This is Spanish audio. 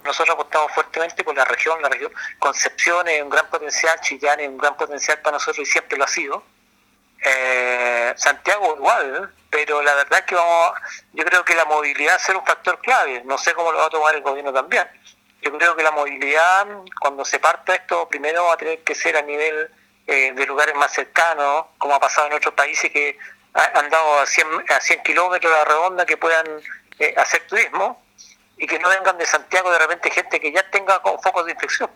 nosotros apostamos fuertemente por la región. Concepción es un gran potencial, Chillán es un gran potencial para nosotros y siempre lo ha sido. Santiago igual, pero la verdad es que yo creo que la movilidad va a ser un factor clave. No sé cómo lo va a tomar el gobierno también. Yo creo que la movilidad, cuando se parta esto, primero va a tener que ser a nivel de lugares más cercanos, como ha pasado en otros países que han dado a 100 kilómetros a la redonda, que puedan hacer turismo y que no vengan de Santiago de repente gente que ya tenga focos de infección.